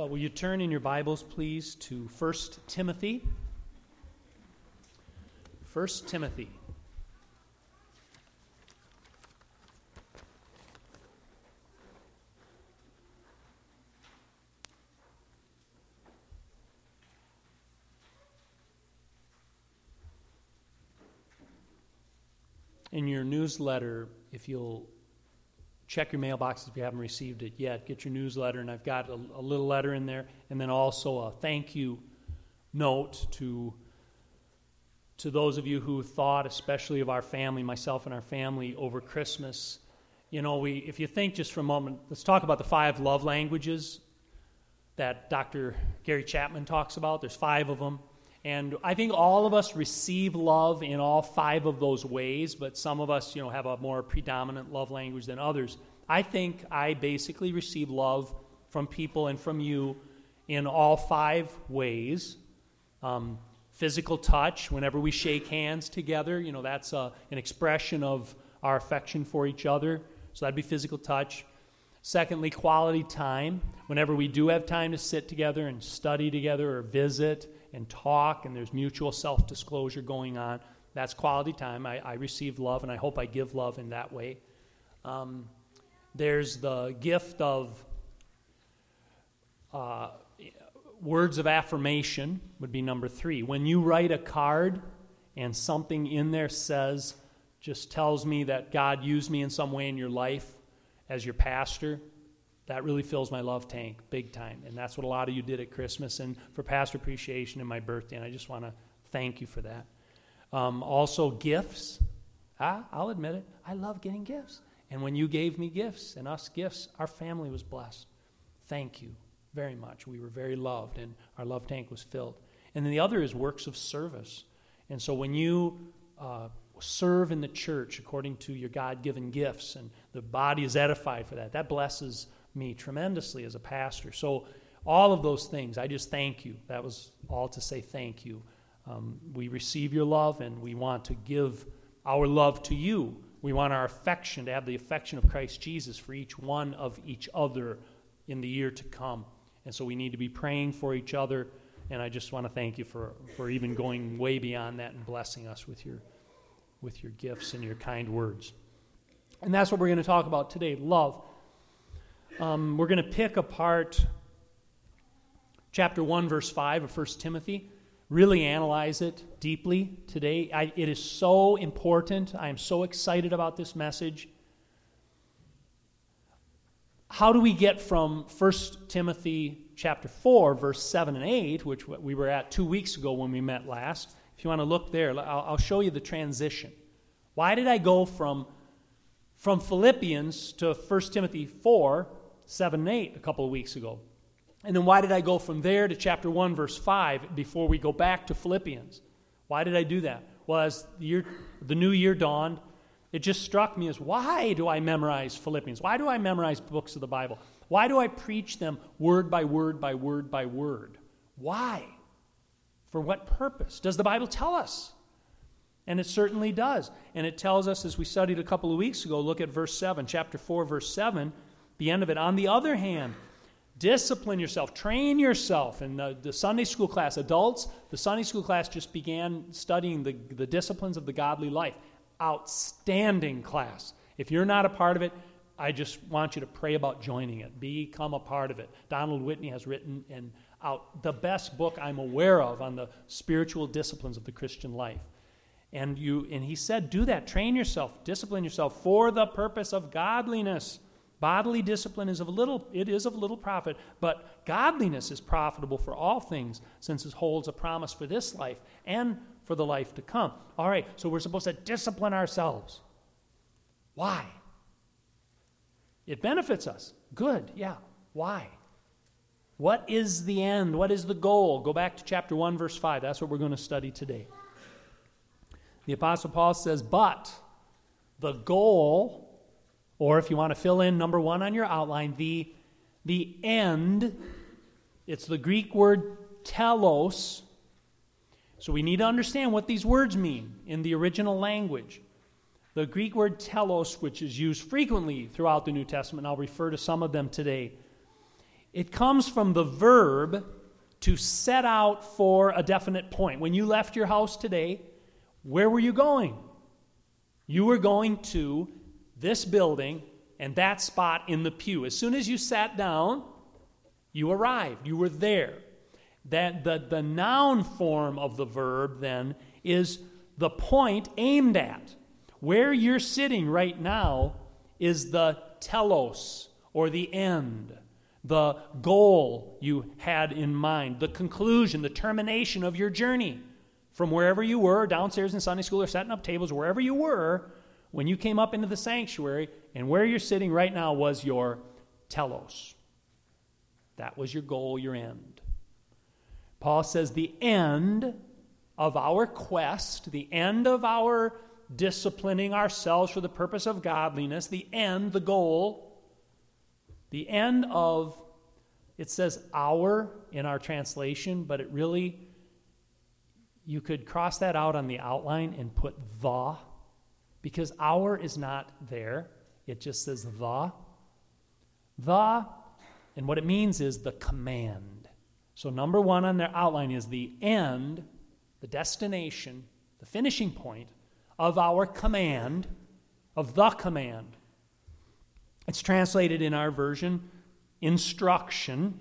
Well, will you turn in your Bibles, please, to 1 Timothy? 1 Timothy. In your newsletter, if you'll check your mailbox if you haven't received it yet, get your newsletter, and I've got a little letter in there, and then also a thank you note to those of you who thought, especially of our family, myself and our family, over Christmas. You know, if you think just for a moment, let's talk about the 5 love languages that Dr. Gary Chapman talks about. There's 5 of them. And I think all of us receive love in all 5 of those ways, but some of us, have a more predominant love language than others. I think I basically receive love from people and from you in all 5 ways. Physical touch, whenever we shake hands together, that's an expression of our affection for each other. So that'd be physical touch. Secondly, quality time. Whenever we do have time to sit together and study together or visit and talk, and there's mutual self-disclosure going on, that's quality time. I receive love, and I hope I give love in that way. There's the gift of words of affirmation would be number 3. When you write a card and something in there just tells me that God used me in some way in your life as your pastor, that really fills my love tank big time. And that's what a lot of you did at Christmas and for Pastor Appreciation and my birthday. And I just want to thank you for that. Also, gifts. I'll admit it. I love getting gifts. And when you gave me gifts and us gifts, our family was blessed. Thank you very much. We were very loved, and our love tank was filled. And then the other is works of service. And so when you serve in the church according to your God-given gifts, and the body is edified for that blesses me tremendously as a pastor. So all of those things, I just thank you. That was all to say thank you. We receive your love, and we want to give our love to you. We want our affection to have the affection of Christ Jesus for each one of each other in the year to come. And so we need to be praying for each other, and I just want to thank you for even going way beyond that and blessing us with your gifts and your kind words. And that's what we're going to talk about today, love. We're going to pick apart chapter 1, verse 5 of 1 Timothy, really analyze it deeply today. It is so important. I am so excited about this message. How do we get from 1 Timothy chapter 4, verse 7 and 8, which we were at 2 weeks ago when we met last? If you want to look there, I'll show you the transition. Why did I go from Philippians to 1 Timothy 4, 7 and 8 a couple of weeks ago? And then why did I go from there to chapter 1, verse 5 before we go back to Philippians? Why did I do that? Well, as the new year dawned, it just struck me as, why do I memorize Philippians? Why do I memorize books of the Bible? Why do I preach them word by word by word by word? Why? For what purpose? Does the Bible tell us? And it certainly does. And it tells us, as we studied a couple of weeks ago, look at verse 7, chapter 4, verse 7, the end of it. On the other hand, discipline yourself, train yourself. In the Sunday school class, adults, the Sunday school class just began studying the disciplines of the godly life. Outstanding class. If you're not a part of it, I just want you to pray about joining it. Become a part of it. Donald Whitney has written out the best book I'm aware of on the spiritual disciplines of the Christian life. And he said, do that. Train yourself, discipline yourself for the purpose of godliness. Bodily discipline is of little profit, but godliness is profitable for all things, since it holds a promise for this life and for the life to come. All right, so we're supposed to discipline ourselves. Why? It benefits us. Good, yeah. Why? What is the end? What is the goal? Go back to chapter 1, verse 5. That's what we're going to study today. The Apostle Paul says, but the goal, or if you want to fill in number 1 on your outline, the end, it's the Greek word telos. So we need to understand what these words mean in the original language. The Greek word telos, which is used frequently throughout the New Testament, I'll refer to some of them today, It comes from the verb to set out for a definite point. When you left your house today, where were you going? You were going to this building and that spot in the pew. As soon as you sat down, you arrived. You were there. That the noun form of the verb then is the point aimed at. Where you're sitting right now is the telos, or the end, the goal you had in mind, the conclusion, the termination of your journey from wherever you were, downstairs in Sunday school or setting up tables, wherever you were, when you came up into the sanctuary, and where you're sitting right now was your telos. That was your goal, your end. Paul says the end of our quest, the end of our disciplining ourselves for the purpose of godliness, the end, the goal, the end of, it says our in our translation, but it really, you could cross that out on the outline and put the, because our is not there. It just says the. The, and what it means is the command. So number one on their outline is the end, the destination, the finishing point of our command, of the command. It's translated in our version, instruction.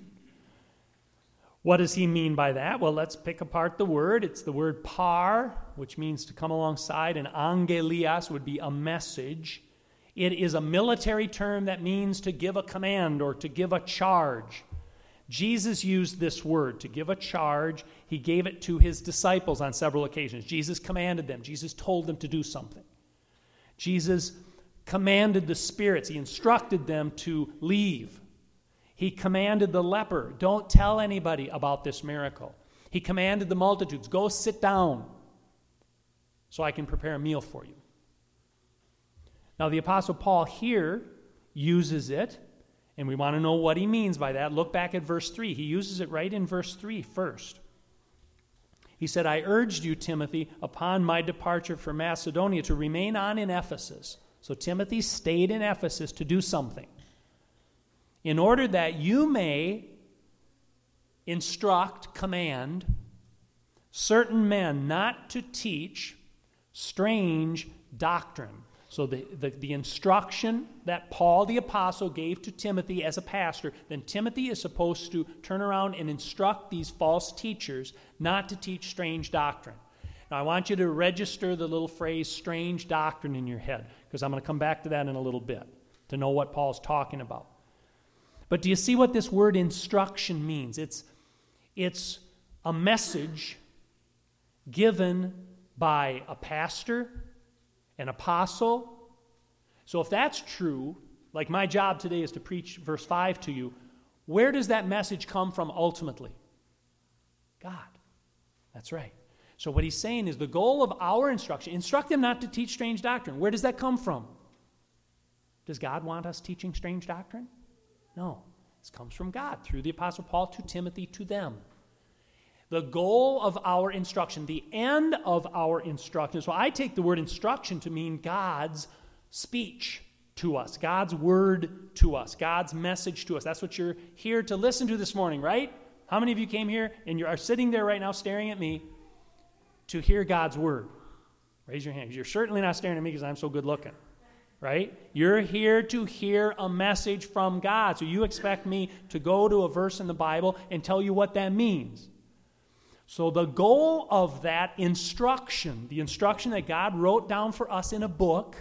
What does he mean by that? Well, let's pick apart the word. It's the word par, which means to come alongside, and angelias would be a message. It is a military term that means to give a command or to give a charge. Jesus used this word, to give a charge. He gave it to his disciples on several occasions. Jesus commanded them. Jesus told them to do something. Jesus commanded the spirits. He instructed them to leave. He commanded the leper, don't tell anybody about this miracle. He commanded the multitudes, go sit down so I can prepare a meal for you. Now, the Apostle Paul here uses it, and we want to know what he means by that. Look back at verse 3. He uses it right in verse 3 first. He said, I urged you, Timothy, upon my departure from Macedonia to remain on in Ephesus. So Timothy stayed in Ephesus to do something, in order that you may instruct, command, certain men not to teach strange doctrine. So the instruction that Paul the apostle gave to Timothy as a pastor, then Timothy is supposed to turn around and instruct these false teachers not to teach strange doctrine. Now I want you to register the little phrase strange doctrine in your head, because I'm going to come back to that in a little bit to know what Paul's talking about. But do you see what this word instruction means? It's a message given by a pastor, an apostle. So if that's true, like my job today is to preach verse 5 to you, where does that message come from ultimately? God. That's right. So what he's saying is the goal of our instruction, instruct them not to teach strange doctrine. Where does that come from? Does God want us teaching strange doctrine? No. This comes from God through the Apostle Paul to Timothy, to them. The goal of our instruction, the end of our instruction. So I take the word instruction to mean God's speech to us, God's word to us, God's message to us. That's what you're here to listen to this morning, right? How many of you came here and you are sitting there right now staring at me to hear God's word? Raise your hand. You're certainly not staring at me because I'm so good looking, right? You're here to hear a message from God. So you expect me to go to a verse in the Bible and tell you what that means. So the goal of that instruction, the instruction that God wrote down for us in a book,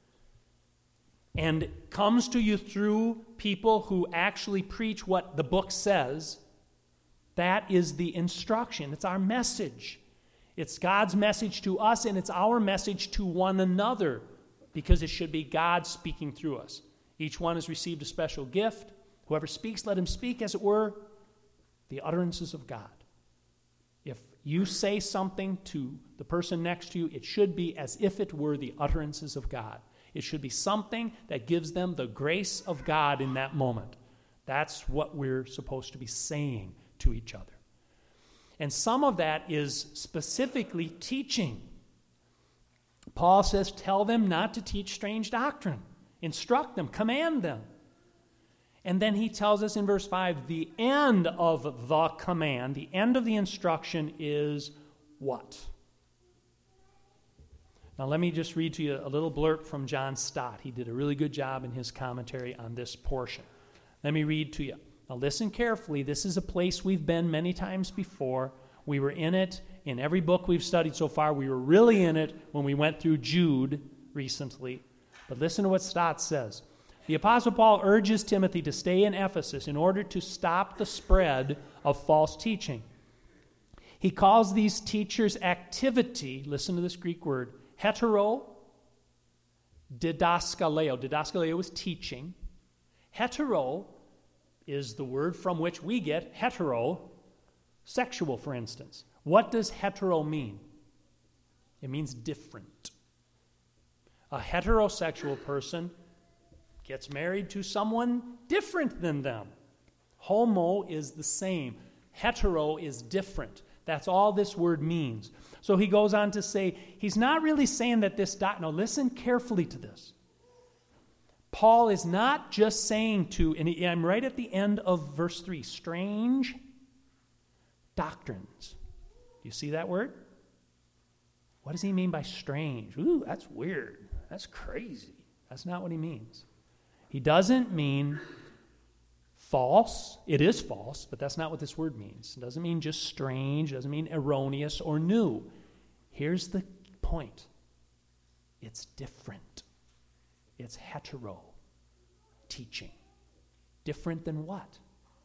and comes to you through people who actually preach what the book says, that is the instruction. It's our message. It's God's message to us, and it's our message to one another, because it should be God speaking through us. Each one has received a special gift. Whoever speaks, let him speak, as it were, the utterances of God. If you say something to the person next to you, it should be as if it were the utterances of God. It should be something that gives them the grace of God in that moment. That's what we're supposed to be saying to each other. And some of that is specifically teaching. Paul says, tell them not to teach strange doctrine. Instruct them, command them. And then he tells us in verse 5, the end of the command, the end of the instruction is what? Now let me just read to you a little blurb from John Stott. He did a really good job in his commentary on this portion. Let me read to you. Now listen carefully. This is a place we've been many times before. We were in it in every book we've studied so far. We were really in it when we went through Jude recently. But listen to what Stott says. The Apostle Paul urges Timothy to stay in Ephesus in order to stop the spread of false teaching. He calls these teachers' activity, listen to this Greek word, hetero didaskaleo. Didaskaleo is teaching. Hetero is the word from which we get heterosexual, for instance. What does hetero mean? It means different. A heterosexual person gets married to someone different than them. Homo is the same. Hetero is different. That's all this word means. So he goes on to say, he's not really saying that this now listen carefully to this. Paul is not just saying to, and I'm right at the end of verse 3, strange doctrines. Do you see that word? What does he mean by strange? Ooh, that's weird. That's crazy. That's not what he means. He doesn't mean false. It is false, but that's not what this word means. It doesn't mean just strange. It doesn't mean erroneous or new. Here's the point. It's different. It's hetero teaching. Different than what?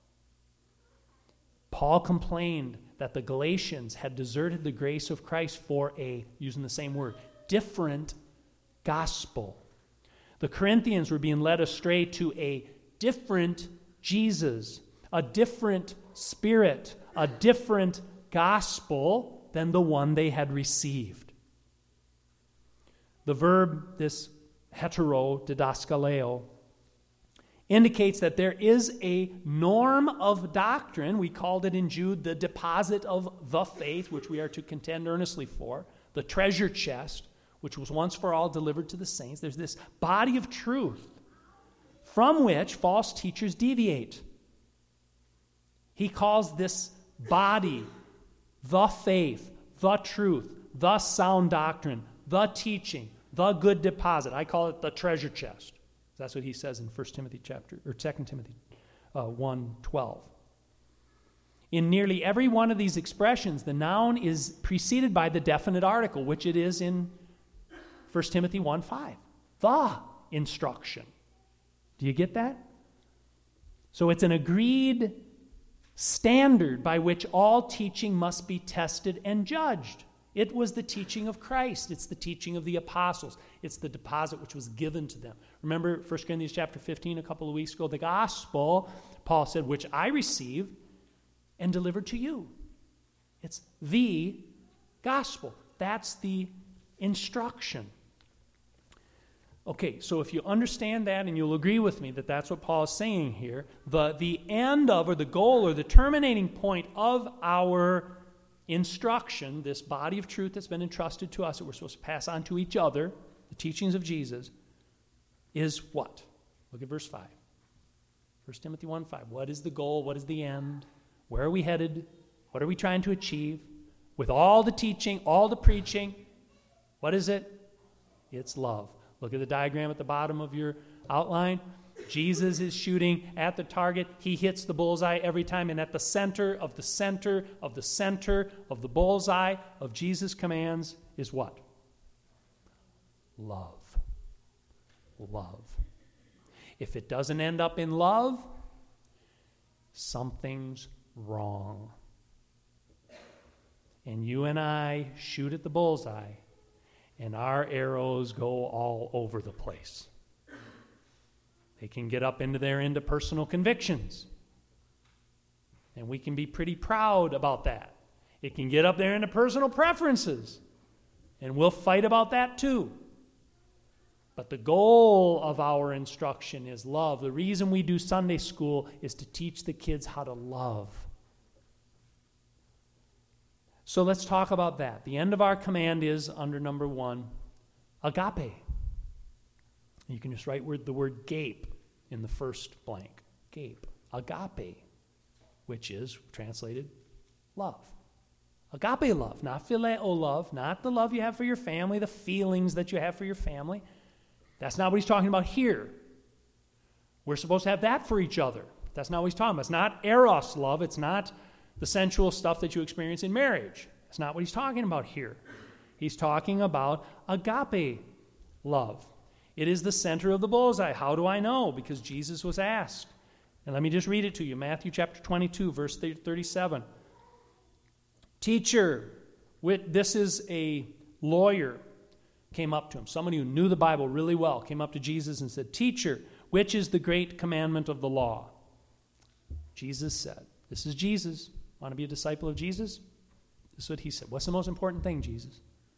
Paul complained that the Galatians had deserted the grace of Christ for a, using the same word, different gospel. The Corinthians were being led astray to a different Jesus, a different spirit, a different gospel than the one they had received. The verb, this hetero didaskaleo, indicates that there is a norm of doctrine. We called it in Jude the deposit of the faith, which we are to contend earnestly for, the treasure chest, which was once for all delivered to the saints. There's this body of truth from which false teachers deviate. He calls this body the faith, the truth, the sound doctrine, the teaching, the good deposit. I call it the treasure chest. That's what he says in 2 Timothy 1:12. In nearly every one of these expressions, the noun is preceded by the definite article, which it is in 1 Timothy 1:5. The instruction. Do you get that? So it's an agreed standard by which all teaching must be tested and judged. It was the teaching of Christ. It's the teaching of the apostles. It's the deposit which was given to them. Remember 1 Corinthians chapter 15 a couple of weeks ago? The gospel, Paul said, which I received and delivered to you. It's the gospel. That's the instruction. Okay, so if you understand that and you'll agree with me that that's what Paul is saying here, the end of, or the goal, or the terminating point of our instruction, this body of truth that's been entrusted to us that we're supposed to pass on to each other, the teachings of Jesus, is what? Look at verse 5. 1 Timothy 1:5. What is the goal? What is the end? Where are we headed? What are we trying to achieve? With all the teaching, all the preaching, what is it? It's love. Look at the diagram at the bottom of your outline. Jesus is shooting at the target. He hits the bullseye every time. And at the center of the center of the center of the bullseye of Jesus' commands is what? Love. Love. If it doesn't end up in love, something's wrong. And you and I shoot at the bullseye, and our arrows go all over the place. They can get up into their interpersonal convictions. And we can be pretty proud about that. It can get up there into personal preferences. And we'll fight about that too. But the goal of our instruction is love. The reason we do Sunday school is to teach the kids how to love. So let's talk about that. The end of our command is, under number 1, agape. You can just write the word gape in the first blank. agape, which is translated love. Agape love, not phileo love, not the love you have for your family, the feelings that you have for your family. That's not what he's talking about here. We're supposed to have that for each other. That's not what he's talking about. It's not eros love. It's not the sensual stuff that you experience in marriage. That's not what he's talking about here. He's talking about agape love. It is the center of the bullseye. How do I know? Because Jesus was asked. And let me just read it to you. Matthew chapter 22, verse 37. Teacher, this is a lawyer, came up to him. Somebody who knew the Bible really well came up to Jesus and said, Teacher, which is the great commandment of the law? Jesus said, this is Jesus. Want to be a disciple of Jesus? This is what he said. What's the most important thing, Jesus?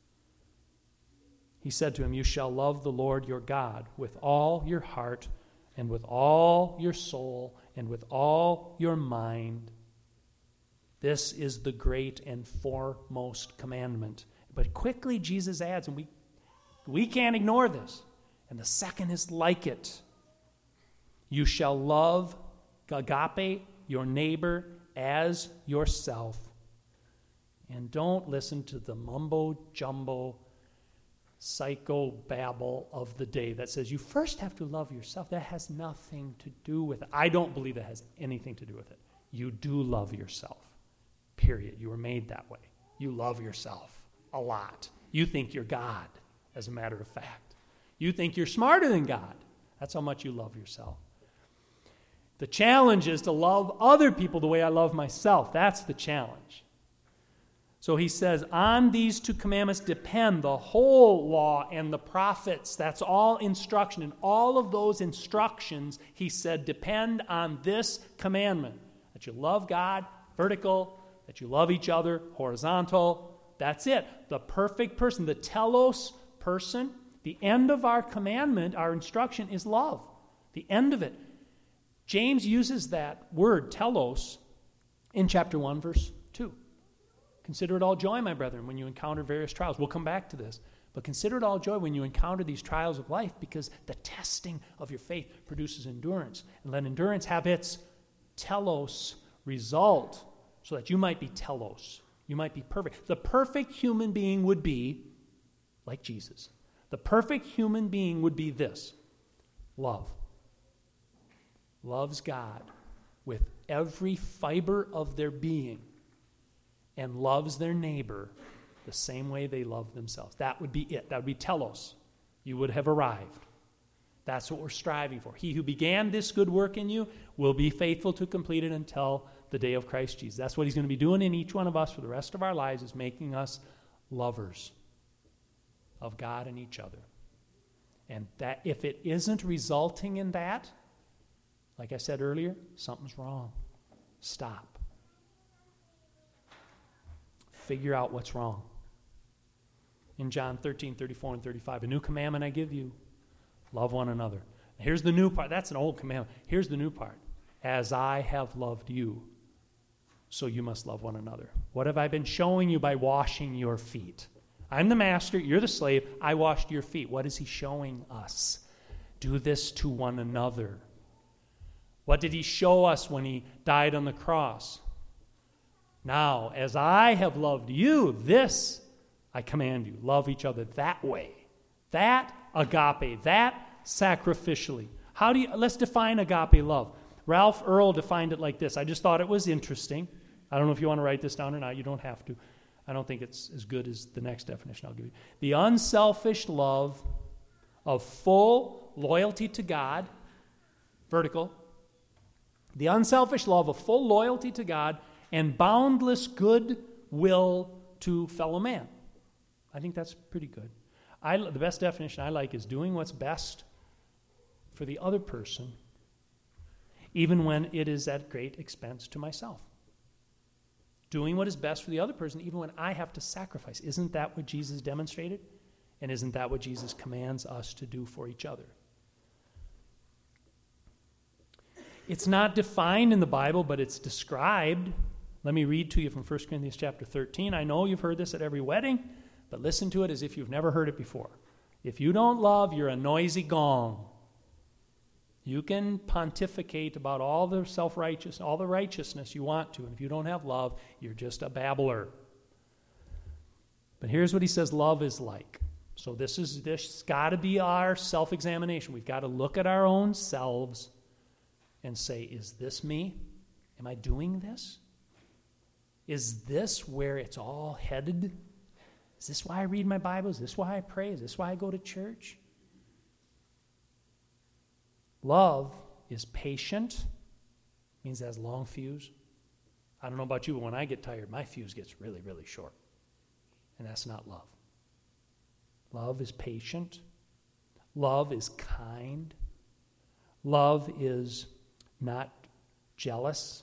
He said to him, you shall love the Lord your God with all your heart and with all your soul and with all your mind. This is the great and foremost commandment. But quickly Jesus adds, and we can't ignore this, and the second is like it. You shall love, agape, your neighbor as yourself. And don't listen to the mumbo-jumbo psychobabble of the day that says you first have to love yourself. That has nothing to do with it. I don't believe that has anything to do with it. You do love yourself, period. You were made that way. You love yourself a lot. You think you're God, as a matter of fact. You think you're smarter than God. That's how much you love yourself. The challenge is to love other people the way I love myself. That's the challenge. So he says, on these two commandments depend the whole law and the prophets. That's all instruction. And all of those instructions, he said, depend on this commandment. That you love God, vertical, that you love each other, horizontal. That's it. The perfect person, the telos person, the end of our commandment, our instruction is love. The end of it. James uses that word, telos, in chapter 1, verse 2. Consider it all joy, my brethren, when you encounter various trials. We'll come back to this. But consider it all joy when you encounter these trials of life, because the testing of your faith produces endurance. And let endurance have its telos result, so that you might be telos. You might be perfect. The perfect human being would be like Jesus. The perfect human being would be this: love. Loves God with every fiber of their being and loves their neighbor the same way they love themselves. That would be it. That would be telos. You would have arrived. That's what we're striving for. He who began this good work in you will be faithful to complete it until the day of Christ Jesus. That's what he's going to be doing in each one of us for the rest of our lives, is making us lovers of God and each other. And that if it isn't resulting in that, like I said earlier, something's wrong. Stop. Figure out what's wrong. In John 13, 34 and 35, a new commandment I give you, love one another. Here's the new part. That's an old commandment. Here's the new part. As I have loved you, so you must love one another. What have I been showing you by washing your feet? I'm the master, you're the slave, I washed your feet. What is he showing us? Do this to one another. What did he show us when he died on the cross? Now, as I have loved you, this I command you. Love each other that way. That agape, that sacrificially. Let's define agape love. Ralph Earl defined it like this. I just thought it was interesting. I don't know if you want to write this down or not. You don't have to. I don't think it's as good as the next definition I'll give you. The unselfish love of full loyalty to God, vertical. The unselfish love of full loyalty to God and boundless good will to fellow man. I think that's pretty good. The best definition I like is doing what's best for the other person, even when it is at great expense to myself. Doing what is best for the other person, even when I have to sacrifice. Isn't that what Jesus demonstrated? And isn't that what Jesus commands us to do for each other? It's not defined in the Bible, but it's described. Let me read to you from 1 Corinthians chapter 13. I know you've heard this at every wedding, but listen to it as if you've never heard it before. If you don't love, you're a noisy gong. You can pontificate about all the righteousness you want to, and if you don't have love, you're just a babbler. But here's what he says love is like. So this got to be our self-examination. We've got to look at our own selves and say, is this me? Am I doing this? Is this where it's all headed? Is this why I read my Bible? Is this why I pray? Is this why I go to church? Love is patient, means it has long fuse. I don't know about you, but when I get tired, my fuse gets really, really short. And that's not love. Love is patient. Love is kind. Love is not jealous.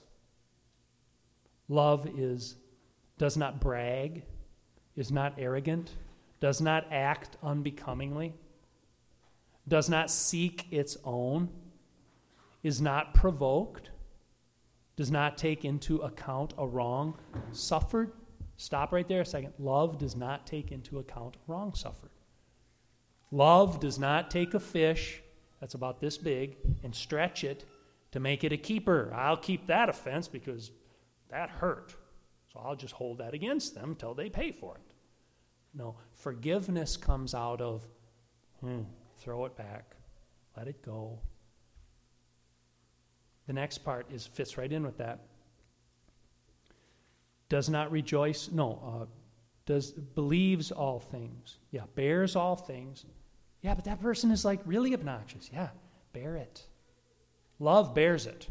Love does not brag, is not arrogant, does not act unbecomingly, does not seek its own, is not provoked, does not take into account a wrong suffered. Stop right there a second. Love does not take into account a wrong suffered. Love does not take a fish that's about this big and stretch it to make it a keeper. I'll keep that offense because that hurt. So I'll just hold that against them until they pay for it. No, forgiveness comes out of, throw it back, let it go. The next part fits right in with that. Does not rejoice, believes all things. Yeah, bears all things. Yeah, but that person is like really obnoxious. Yeah, bear it. Love bears it.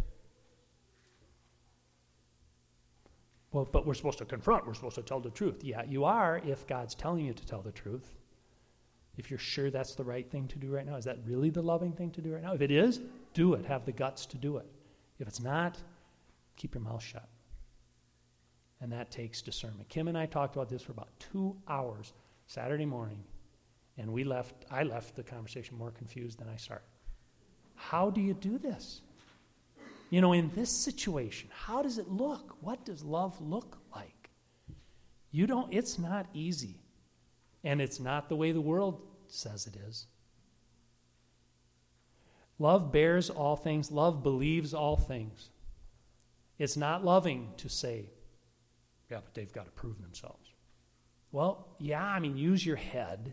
Well, but we're supposed to confront. We're supposed to tell the truth. Yeah, you are if God's telling you to tell the truth. If you're sure that's the right thing to do right now. Is that really the loving thing to do right now? If it is, do it. Have the guts to do it. If it's not, keep your mouth shut. And that takes discernment. Kim and I talked about this for about 2 hours Saturday morning, and I left the conversation more confused than I started. How do you do this? In this situation, how does it look? What does love look like? It's not easy. And it's not the way the world says it is. Love bears all things. Love believes all things. It's not loving to say, yeah, but they've got to prove themselves. Well, yeah, use your head.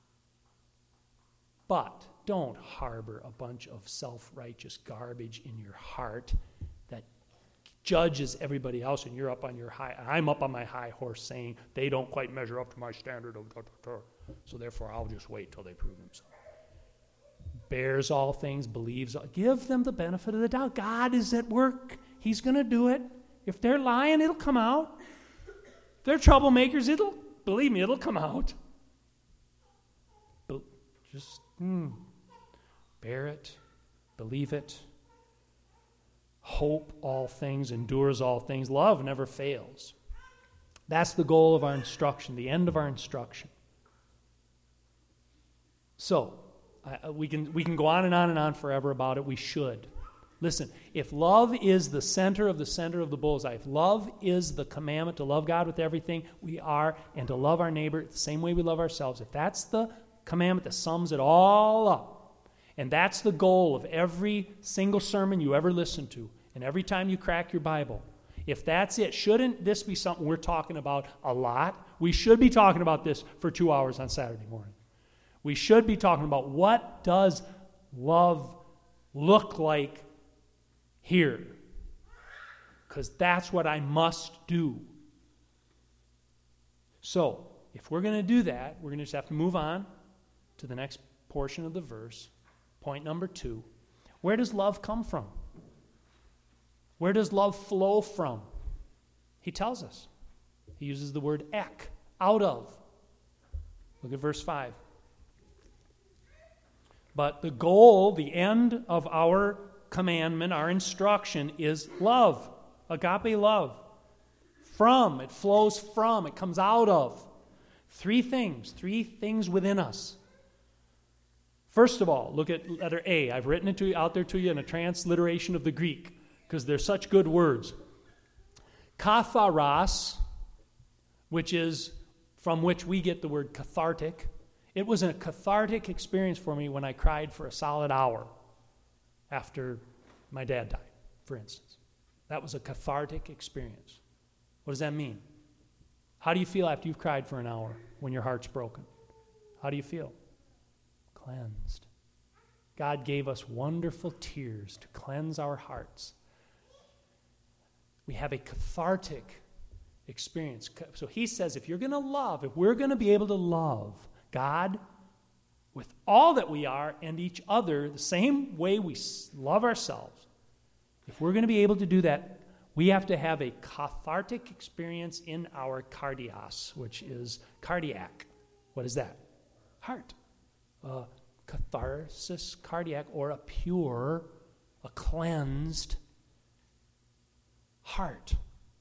But don't harbor a bunch of self-righteous garbage in your heart that judges everybody else, and you're up on your I'm up on my high horse saying they don't quite measure up to my standard of so therefore I'll just wait till they prove themselves. Bears all things, believes all. Give them the benefit of the doubt. God is at work. He's going to do it. If they're lying, it'll come out. If they're troublemakers, believe me, it'll come out. But just bear it, believe it, hope all things, endures all things. Love never fails. That's the goal of our instruction, the end of our instruction. So, we can go on and on and on forever about it. We should. Listen, if love is the center of the bullseye, if love is the commandment to love God with everything we are and to love our neighbor the same way we love ourselves, if that's the commandment that sums it all up, and that's the goal of every single sermon you ever listen to, and every time you crack your Bible, if that's it, shouldn't this be something we're talking about a lot? We should be talking about this for 2 hours on Saturday morning. We should be talking about what does love look like here? Because that's what I must do. So, if we're going to do that, we're going to just have to move on to the next portion of the verse. Point number 2. Where does love come from? Where does love flow from? He tells us. He uses the word ek, out of. Look at verse 5. But the goal, the end of our commandment, our instruction is love, agape love. From, it flows from, it comes out of. Three things within us. First of all, look at letter A. I've written it out there to you in a transliteration of the Greek because they're such good words. Katharos, which is from which we get the word cathartic. It was a cathartic experience for me when I cried for a solid hour after my dad died, for instance. That was a cathartic experience. What does that mean? How do you feel after you've cried for an hour when your heart's broken? How do you feel? Cleansed. God gave us wonderful tears to cleanse our hearts. We have a cathartic experience. So he says, if you're going to love, if we're going to be able to love God with all that we are and each other the same way we love ourselves, if we're going to be able to do that, we have to have a cathartic experience in our cardias, which is cardiac. What is that? Heart. Catharsis, cardiac, or a pure, a cleansed heart.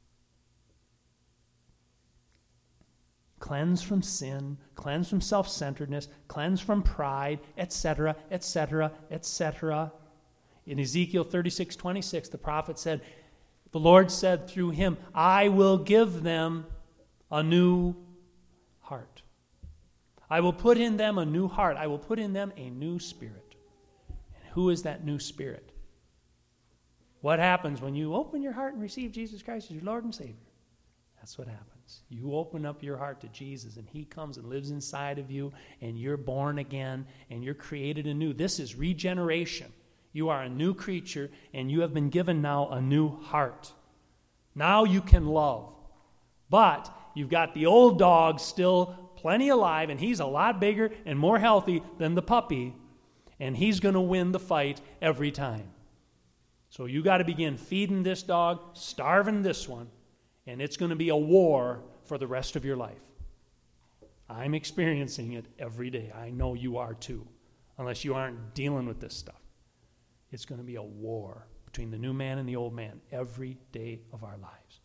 Cleanse from sin, cleanse from self-centeredness, cleanse from pride, etc., etc., etc. In Ezekiel 36:26, the prophet said, the Lord said through him, I will give them a new heart. I will put in them a new heart. I will put in them a new spirit. And who is that new spirit? What happens when you open your heart and receive Jesus Christ as your Lord and Savior? That's what happens. You open up your heart to Jesus, and he comes and lives inside of you, and you're born again, and you're created anew. This is regeneration. You are a new creature, and you have been given now a new heart. Now you can love. But you've got the old dog still plenty alive, and he's a lot bigger and more healthy than the puppy, and he's going to win the fight every time. So you got to begin feeding this dog, starving this one, and it's going to be a war for the rest of your life. I'm experiencing it every day. I know you are too, unless you aren't dealing with this stuff. It's going to be a war between the new man and the old man every day of our lives.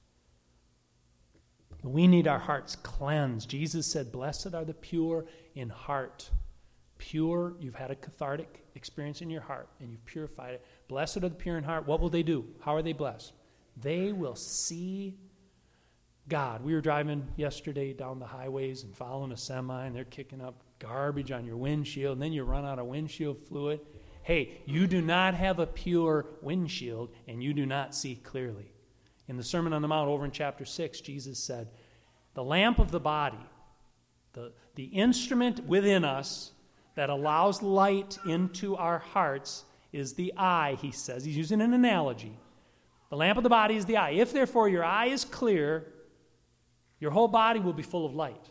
We need our hearts cleansed. Jesus said, blessed are the pure in heart. Pure, you've had a cathartic experience in your heart, and you've purified it. Blessed are the pure in heart. What will they do? How are they blessed? They will see God. We were driving yesterday down the highways and following a semi, and they're kicking up garbage on your windshield, and then you run out of windshield fluid. Hey, you do not have a pure windshield, and you do not see clearly. In the Sermon on the Mount over in chapter 6, Jesus said, the lamp of the body, the instrument within us that allows light into our hearts is the eye, he says. He's using an analogy. The lamp of the body is the eye. If, therefore, your eye is clear, your whole body will be full of light.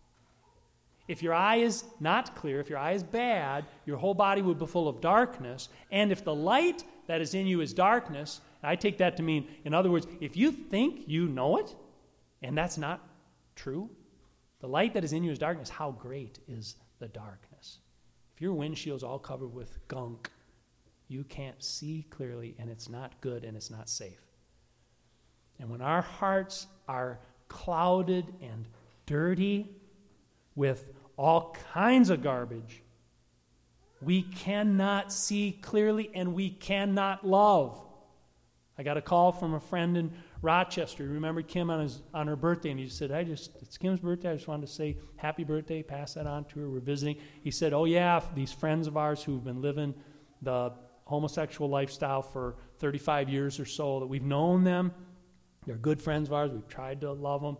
If your eye is not clear, if your eye is bad, your whole body will be full of darkness. And if the light that is in you is darkness, I take that to mean, in other words, if you think you know it, and that's not true, the light that is in you is darkness, how great is the darkness? If your windshield's all covered with gunk, you can't see clearly, and it's not good, and it's not safe. And when our hearts are clouded and dirty with all kinds of garbage, we cannot see clearly, and we cannot love. I got a call from a friend in Rochester. He remembered Kim on her birthday, and he said, it's Kim's birthday. I just wanted to say happy birthday, pass that on to her. We're visiting. He said, oh yeah, these friends of ours who've been living the homosexual lifestyle for 35 years or so, that we've known them. They're good friends of ours. We've tried to love them.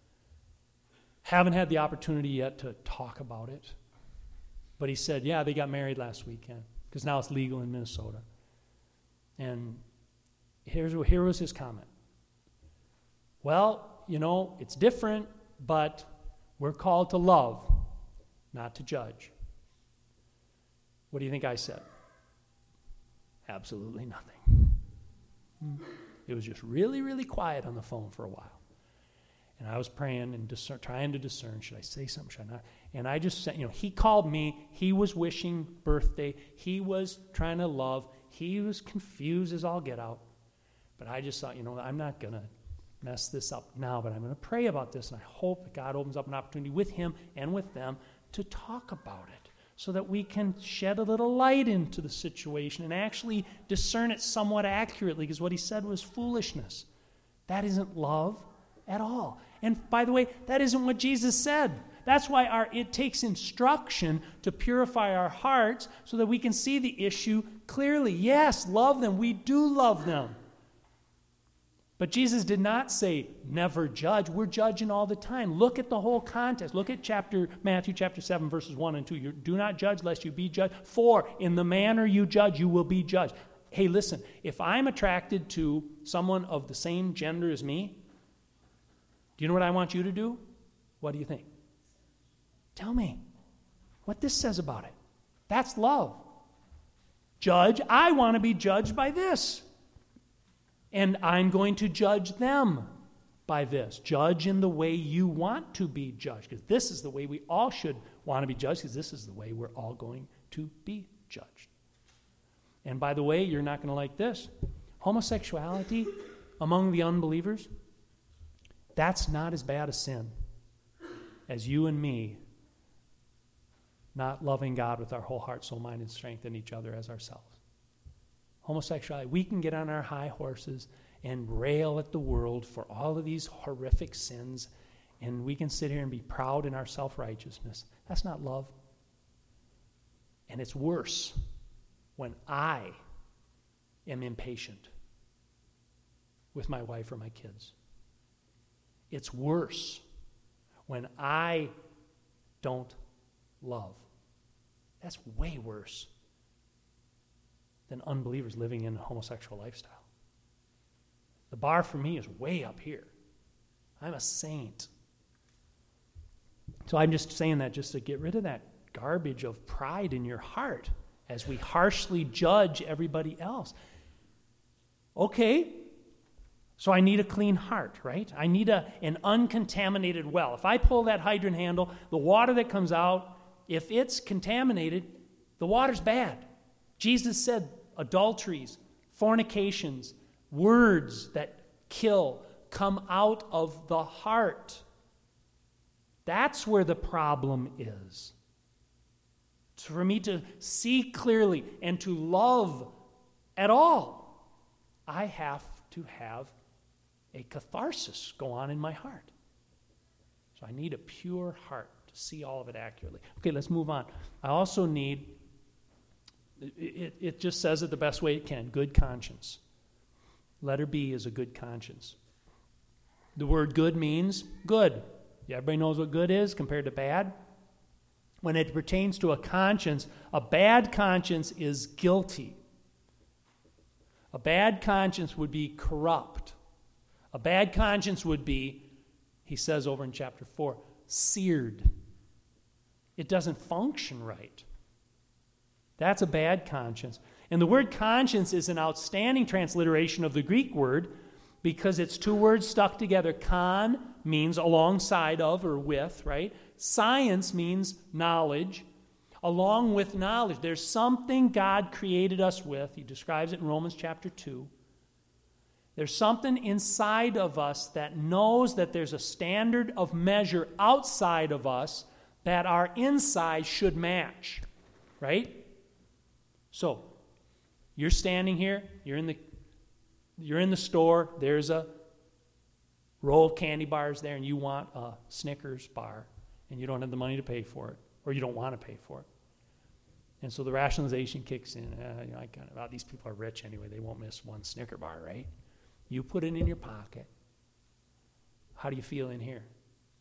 Haven't had the opportunity yet to talk about it. But he said, yeah, they got married last weekend, because now it's legal in Minnesota. And here was his comment. Well, it's different, but we're called to love, not to judge. What do you think I said? Absolutely nothing. It was just really, really quiet on the phone for a while. And I was praying and trying to discern, should I say something, should I not? And I just said, he called me. He was wishing birthday. He was trying to love. He was confused as all get out. But I just thought, I'm not going to mess this up now, but I'm going to pray about this, and I hope that God opens up an opportunity with him and with them to talk about it so that we can shed a little light into the situation and actually discern it somewhat accurately, because what he said was foolishness. That isn't love at all. And by the way, that isn't what Jesus said. That's why it takes instruction to purify our hearts so that we can see the issue clearly. Yes, love them. We do love them. But Jesus did not say, never judge. We're judging all the time. Look at the whole context. Look at Matthew chapter 7, verses 1 and 2. You do not judge lest you be judged. For in the manner you judge, you will be judged. Hey, listen, if I'm attracted to someone of the same gender as me, do you know what I want you to do? What do you think? Tell me what this says about it. That's love. Judge, I want to be judged by this. And I'm going to judge them by this. Judge in the way you want to be judged. Because this is the way we all should want to be judged, because this is the way we're all going to be judged. And by the way, you're not going to like this. Homosexuality among the unbelievers, that's not as bad a sin as you and me not loving God with our whole heart, soul, mind, and strength, and each other as ourselves. Homosexuality, we can get on our high horses and rail at the world for all of these horrific sins, and we can sit here and be proud in our self-righteousness. That's not love. And it's worse when I am impatient with my wife or my kids. It's worse when I don't love. That's way worse than unbelievers living in a homosexual lifestyle. The bar for me is way up here. I'm a saint. So I'm just saying that just to get rid of that garbage of pride in your heart as we harshly judge everybody else. Okay, so I need a clean heart, right? I need an uncontaminated well. If I pull that hydrant handle, the water that comes out, if it's contaminated, the water's bad. Jesus said adulteries, fornications, words that kill come out of the heart. That's where the problem is. So for me to see clearly and to love at all, I have to have a catharsis go on in my heart. So I need a pure heart to see all of it accurately. Okay, let's move on. I also need, it just says it the best way it can, good conscience. Letter B is a good conscience. The word good means good. Yeah, everybody knows what good is compared to bad. When it pertains to a conscience, a bad conscience is guilty. A bad conscience would be corrupt. A bad conscience would be, he says over in chapter 4, seared. It doesn't function right. That's a bad conscience. And the word conscience is an outstanding transliteration of the Greek word because it's two words stuck together. Con means alongside of or with, right? Science means knowledge. Along with knowledge, there's something God created us with. He describes it in Romans chapter 2. There's something inside of us that knows that there's a standard of measure outside of us that our inside should match, right? So, you're standing here, you're in the store, there's a roll of candy bars there, and you want a Snickers bar, and you don't have the money to pay for it, or you don't want to pay for it. And so the rationalization kicks in. These people are rich anyway, they won't miss one Snicker bar, right? You put it in your pocket. How do you feel in here?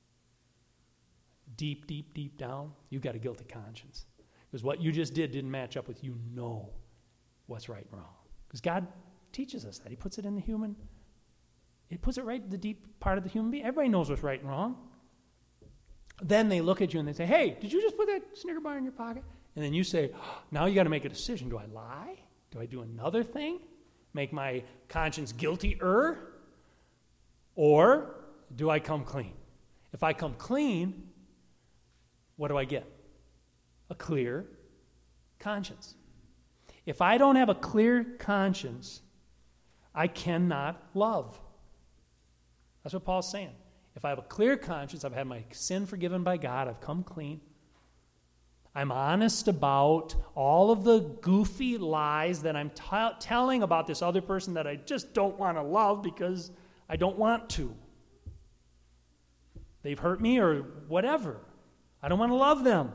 Deep, deep, deep down, you've got a guilty conscience. Because what you just did didn't match up with you know what's right and wrong. Because God teaches us that. He puts it in the human. He puts it right in the deep part of the human being. Everybody knows what's right and wrong. Then they look at you and they say, hey, did you just put that Snicker bar in your pocket? And then you say, now you got to make a decision. Do I lie? Do I do another thing? Make my conscience guiltier? Or do I come clean? If I come clean, what do I get? A clear conscience. If I don't have a clear conscience, I cannot love. That's what Paul's saying. If I have a clear conscience, I've had my sin forgiven by God, I've come clean, I'm honest about all of the goofy lies that I'm telling about this other person that I just don't want to love because I don't want to. They've hurt me or whatever. I don't want to love them.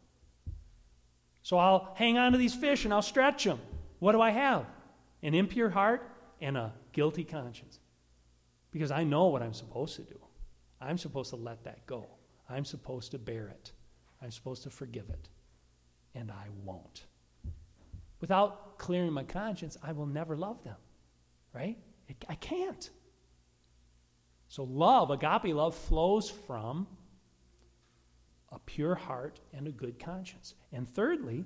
So I'll hang on to these fish and I'll stretch them. What do I have? An impure heart and a guilty conscience. Because I know what I'm supposed to do. I'm supposed to let that go. I'm supposed to bear it. I'm supposed to forgive it. And I won't. Without clearing my conscience, I will never love them. Right? I can't. So love, agape love, flows from a pure heart and a good conscience. And thirdly,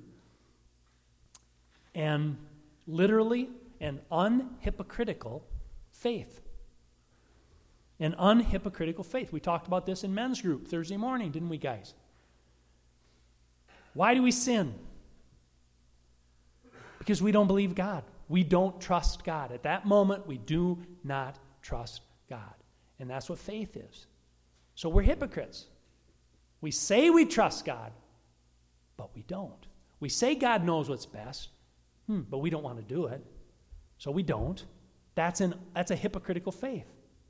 and literally, an unhypocritical faith. An unhypocritical faith. We talked about this in men's group Thursday morning, didn't we, guys? Why do we sin? Because we don't believe God. We don't trust God. At that moment, we do not trust God. And that's what faith is. So we're hypocrites. We say we trust God, but we don't. We say God knows what's best, but we don't want to do it. So we don't. That's a hypocritical faith.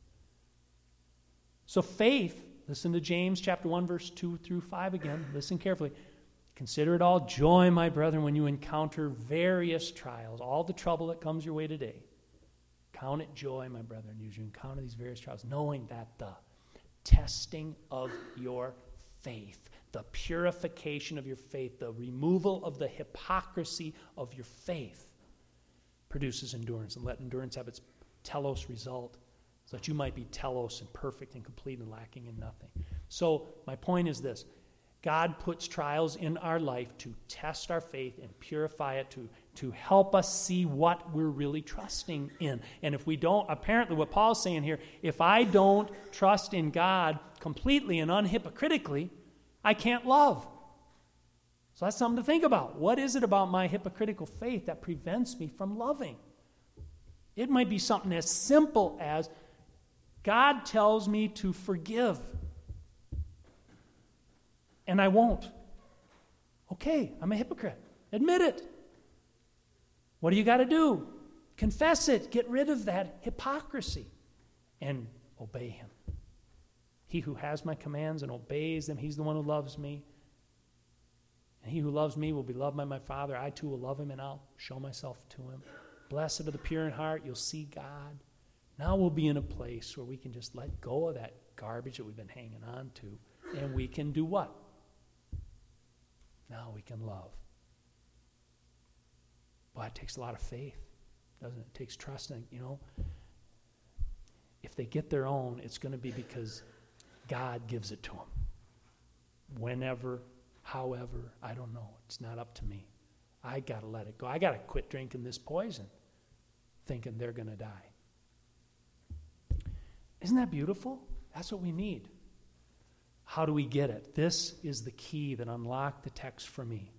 So faith, listen to James chapter 1, verse 2 through 5 again. Listen carefully. Consider it all joy, my brethren, when you encounter various trials, all the trouble that comes your way today. Count it joy, my brethren, as you encounter these various trials, knowing that the testing of your faith, the purification of your faith, the removal of the hypocrisy of your faith produces endurance. And let endurance have its telos result, so that you might be telos and perfect and complete and lacking in nothing. So my point is this. God puts trials in our life to test our faith and purify it, to help us see what we're really trusting in. And if we don't, apparently what Paul's saying here, if I don't trust in God completely and unhypocritically, I can't love. So that's something to think about. What is it about my hypocritical faith that prevents me from loving? It might be something as simple as God tells me to forgive, and I won't. Okay, I'm a hypocrite. Admit it. What do you got to do? Confess it. Get rid of that hypocrisy and obey him. He who has my commands and obeys them, he's the one who loves me. And he who loves me will be loved by my Father. I too will love him, and I'll show myself to him. Blessed are the pure in heart. You'll see God. Now we'll be in a place where we can just let go of that garbage that we've been hanging on to, and we can do what? Now we can love. Boy, it takes a lot of faith, doesn't it? It takes trust. And, if they get their own, it's going to be because God gives it to them. Whenever, however, I don't know. It's not up to me. I got to let it go. I got to quit drinking this poison, thinking they're going to die. Isn't that beautiful? That's what we need. How do we get it? This is the key that unlocked the text for me.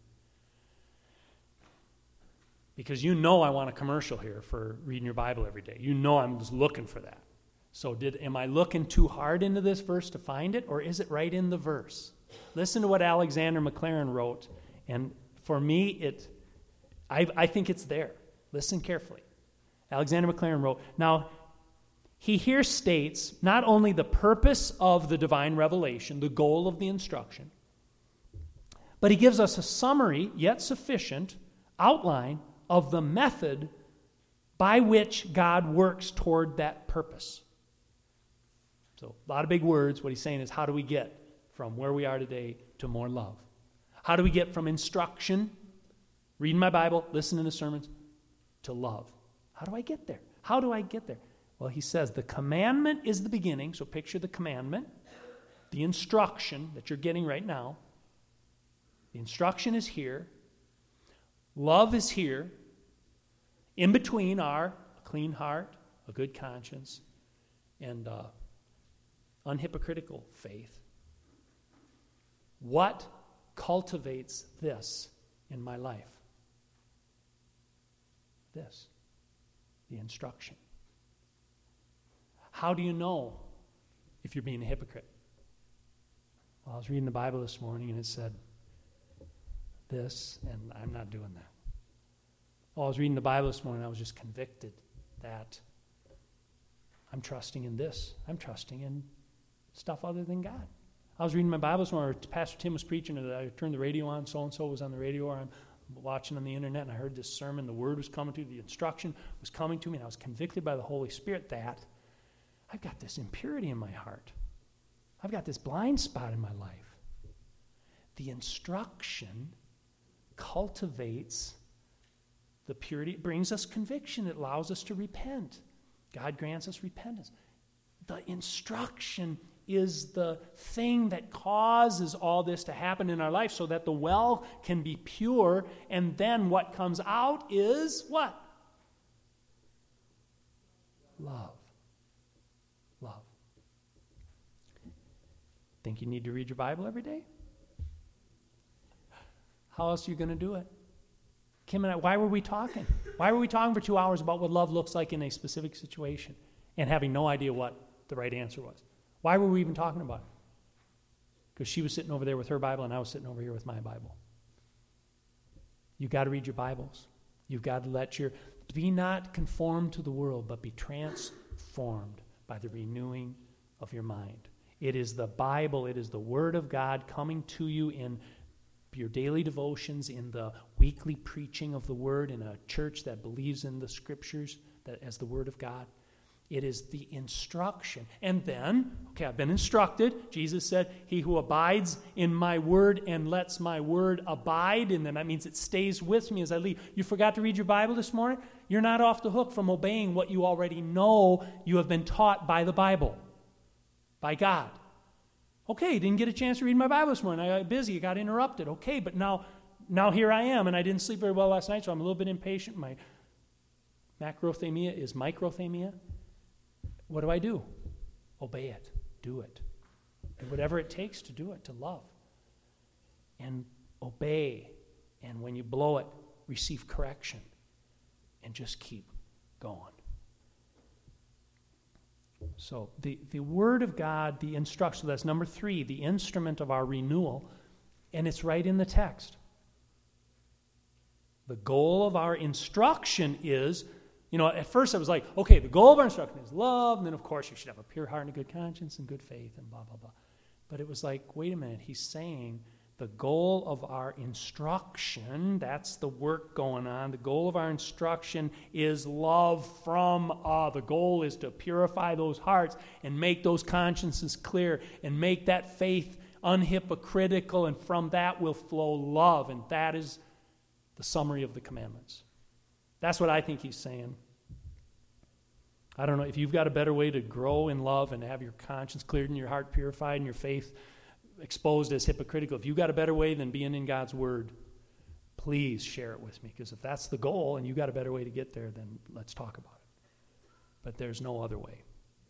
Because I want a commercial here for reading your Bible every day. I'm just looking for that. So am I looking too hard into this verse to find it, or is it right in the verse? Listen to what Alexander McLaren wrote, and for me, I think it's there. Listen carefully. Alexander McLaren wrote, now, he here states not only the purpose of the divine revelation, the goal of the instruction, but he gives us a summary, yet sufficient, outline of the method by which God works toward that purpose. So, a lot of big words. What he's saying is, how do we get from where we are today to more love? How do we get from instruction, reading my Bible, listening to sermons, to love? How do I get there? How do I get there? Well, he says the commandment is the beginning, so picture the commandment, the instruction that you're getting right now. The instruction is here. Love is here. In between are a clean heart, a good conscience, and unhypocritical faith. What cultivates this in my life? This, the instruction. How do you know if you're being a hypocrite? Well, I was reading the Bible this morning and it said this, and I'm not doing that. Well, I was reading the Bible this morning and I was just convicted that I'm trusting in this. I'm trusting in stuff other than God. I was reading my Bible this morning, Pastor Tim was preaching, and I turned the radio on, so-and-so was on the radio, or I'm watching on the internet, and I heard this sermon, the word was coming to me, the instruction was coming to me, and I was convicted by the Holy Spirit that I've got this impurity in my heart. I've got this blind spot in my life. The instruction cultivates the purity. It brings us conviction. It allows us to repent. God grants us repentance. The instruction is the thing that causes all this to happen in our life so that the well can be pure, and then what comes out is what? Love. Love. Think you need to read your Bible every day? How else are you going to do it? Kim and I, why were we talking? Why were we talking for 2 hours about what love looks like in a specific situation and having no idea what the right answer was? Why were we even talking about it? Because she was sitting over there with her Bible and I was sitting over here with my Bible. You've got to read your Bibles. You've got to be not conformed to the world, but be transformed by the renewing of your mind. It is the Bible, it is the Word of God coming to you in your daily devotions, in the weekly preaching of the Word, in a church that believes in the Scriptures as the Word of God. It is the instruction. And then, okay, I've been instructed. Jesus said, he who abides in my word and lets my word abide in them. That means it stays with me as I leave. You forgot to read your Bible this morning? You're not off the hook from obeying what you already know you have been taught by the Bible, by God. Okay, didn't get a chance to read my Bible this morning. I got busy. I got interrupted. Okay, but now here I am, and I didn't sleep very well last night, so I'm a little bit impatient. My macrothemia is microthemia. What do? Obey it. Do it. Do whatever it takes to do it, to love. And obey. And when you blow it, receive correction. And just keep going. So the Word of God, the instruction, that's number 3, the instrument of our renewal, and it's right in the text. The goal of our instruction is, at first I was like, okay, the goal of our instruction is love, and then of course you should have a pure heart and a good conscience and good faith and blah, blah, blah. But it was like, wait a minute, he's saying the goal of our instruction, that's the work going on, the goal of our instruction is love from the goal is to purify those hearts and make those consciences clear and make that faith unhypocritical, and from that will flow love, and that is the summary of the commandments. That's what I think he's saying. I don't know, if you've got a better way to grow in love and have your conscience cleared and your heart purified and your faith exposed as hypocritical, if you've got a better way than being in God's Word, please share it with me. Because if that's the goal and you've got a better way to get there, then let's talk about it. But there's no other way.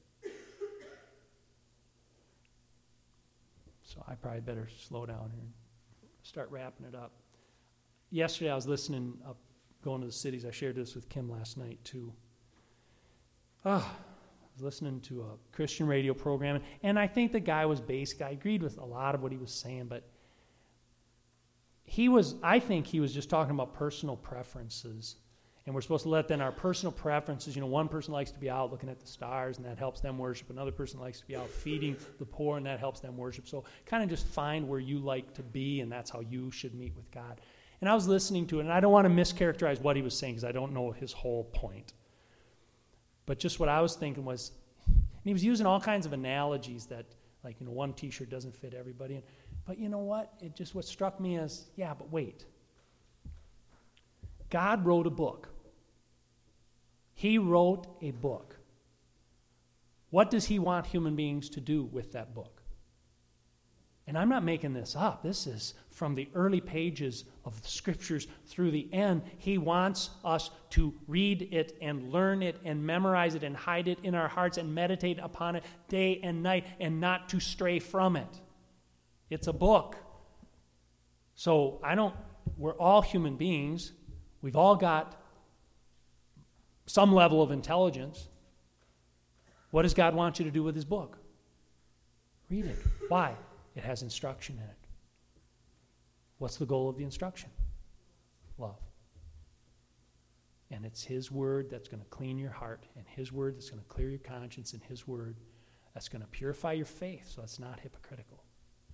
So I probably better slow down here and start wrapping it up. Yesterday I was listening up, going to the cities. I shared this with Kim last night too. I was listening to a Christian radio program, and I think the guy was basic. I agreed with a lot of what he was saying, but I think he was just talking about personal preferences, and we're supposed to let then our personal preferences, one person likes to be out looking at the stars, and that helps them worship. Another person likes to be out feeding the poor, and that helps them worship. So kind of just find where you like to be, and that's how you should meet with God. And I was listening to it, and I don't want to mischaracterize what he was saying because I don't know his whole point. But just what I was thinking was, and he was using all kinds of analogies that, like, one T-shirt doesn't fit everybody. But you know what? What struck me as, yeah, but wait. God wrote a book. He wrote a book. What does he want human beings to do with that book? And I'm not making this up. This is from the early pages of the Scriptures through the end. He wants us to read it and learn it and memorize it and hide it in our hearts and meditate upon it day and night and not to stray from it. It's a book. So we're all human beings. We've all got some level of intelligence. What does God want you to do with his book? Read it. Why? It has instruction in it. What's the goal of the instruction? Love. And it's his word that's going to clean your heart, and his word that's going to clear your conscience, and his word that's going to purify your faith so it's not hypocritical.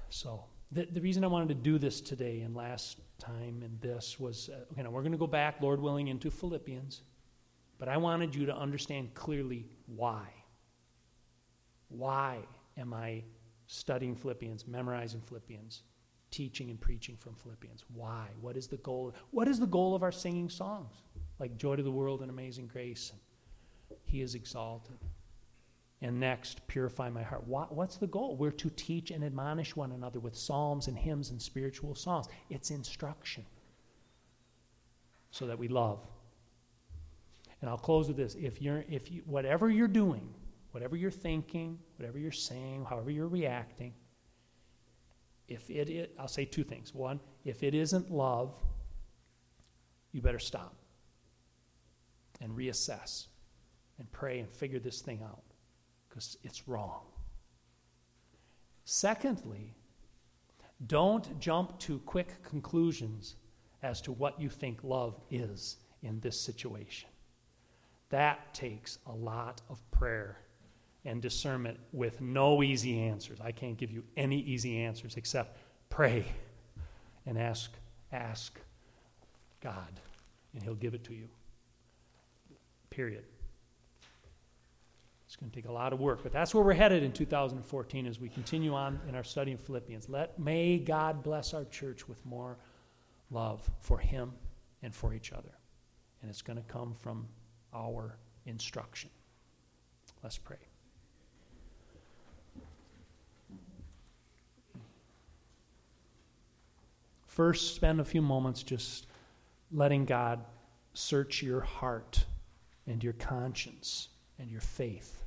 So the reason I wanted to do this today and last time and this was, we're going to go back, Lord willing, into Philippians. But I wanted you to understand clearly why. Why am I studying Philippians, memorizing Philippians, teaching and preaching from Philippians? Why? What is the goal? What is the goal of our singing songs? Like Joy to the World and Amazing Grace. He is exalted. And next, Purify My Heart. What's the goal? We're to teach and admonish one another with psalms and hymns and spiritual songs. It's instruction so that we love. And I'll close with this. Whatever you're doing, whatever you're thinking, whatever you're saying, however you're reacting, I'll say two things. One, if it isn't love, you better stop and reassess and pray and figure this thing out because it's wrong. Secondly, don't jump to quick conclusions as to what you think love is in this situation. That takes a lot of prayer and discernment with no easy answers. I can't give you any easy answers except pray and ask God, and He'll give it to you. Period. It's going to take a lot of work, but that's where we're headed in 2014 as we continue on in our study of Philippians. May God bless our church with more love for Him and for each other. And it's going to come from our instruction. Let's pray. First, spend a few moments just letting God search your heart and your conscience and your faith.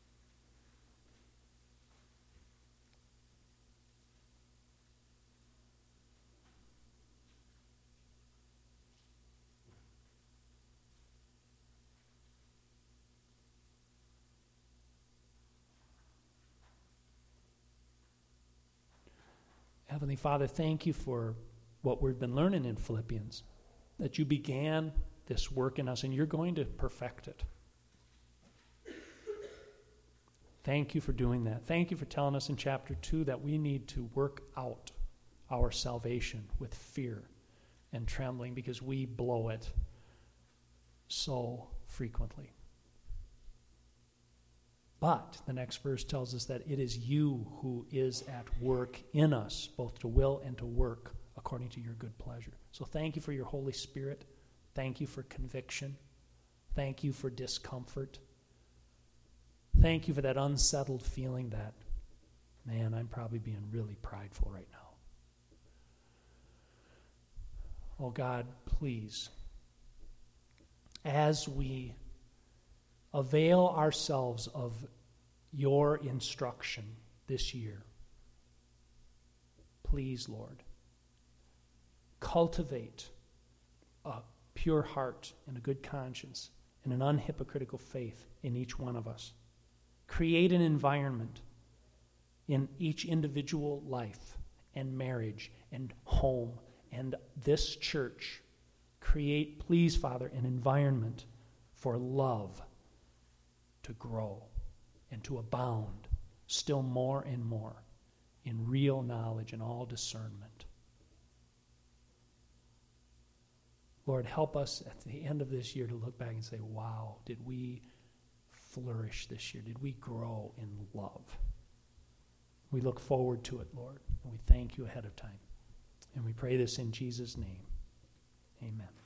Heavenly Father, thank you for what we've been learning in Philippians, that you began this work in us and you're going to perfect it. Thank you for doing that. Thank you for telling us in chapter 2 that we need to work out our salvation with fear and trembling because we blow it so frequently. But the next verse tells us that it is you who is at work in us, both to will and to work according to your good pleasure. So thank you for your Holy Spirit. Thank you for conviction. Thank you for discomfort. Thank you for that unsettled feeling that, man, I'm probably being really prideful right now. Oh God, please, as we avail ourselves of your instruction this year, please, Lord, cultivate a pure heart and a good conscience and an unhypocritical faith in each one of us. Create an environment in each individual life and marriage and home and this church. Create, please, Father, an environment for love to grow and to abound still more and more in real knowledge and all discernment. Lord, help us at the end of this year to look back and say, wow, did we flourish this year? Did we grow in love? We look forward to it, Lord, and we thank you ahead of time. And we pray this in Jesus' name. Amen.